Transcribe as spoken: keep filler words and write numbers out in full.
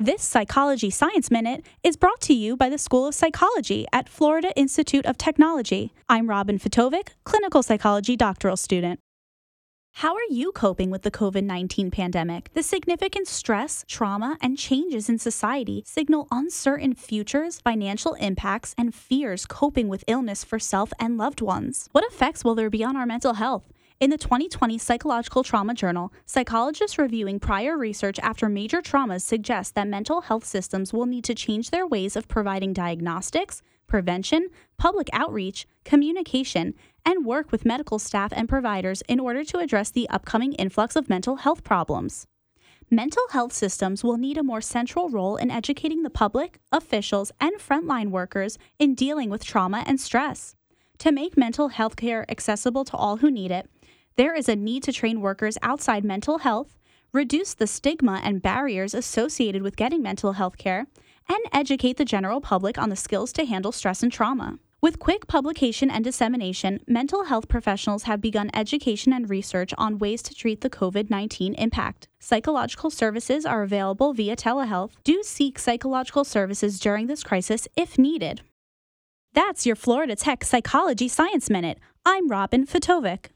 This Psychology Science Minute is brought to you by the School of Psychology at Florida Institute of Technology. I'm Robin Fitovic, clinical psychology doctoral student. How are you coping with the covid nineteen pandemic? The significant stress, trauma, and changes in society signal uncertain futures, financial impacts, and fears coping with illness for self and loved ones. What effects will there be on our mental health? In the twenty twenty Psychological Trauma Journal, psychologists reviewing prior research after major traumas suggest that mental health systems will need to change their ways of providing diagnostics, prevention, public outreach, communication, and work with medical staff and providers in order to address the upcoming influx of mental health problems. Mental health systems will need a more central role in educating the public, officials, and frontline workers in dealing with trauma and stress. To make mental health care accessible to all who need it, there is a need to train workers outside mental health, reduce the stigma and barriers associated with getting mental health care, and educate the general public on the skills to handle stress and trauma. With quick publication and dissemination, mental health professionals have begun education and research on ways to treat the covid nineteen impact. Psychological services are available via telehealth. Do seek psychological services during this crisis if needed. That's your Florida Tech Psychology Science Minute. I'm Robin Fitovic.